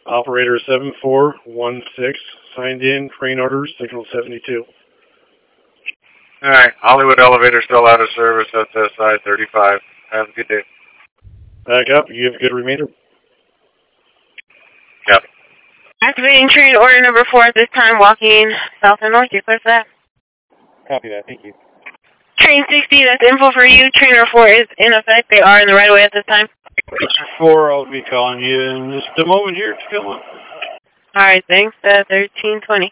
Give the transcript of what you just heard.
Operator 7416 signed in. Train orders, signal 72. Alright, Hollywood elevator still out of service. SSI 35. Have a good day. Back up. You have a good remainder. Yep. Activating train order number 4 at this time, walking south and north. You clear for that? Copy that. Thank you. Train 60, that's info for you. Train number 4 is in effect. They are in the right of way at this time. 4, I'll be calling you in just a moment here to come on. Alright, thanks. 1320.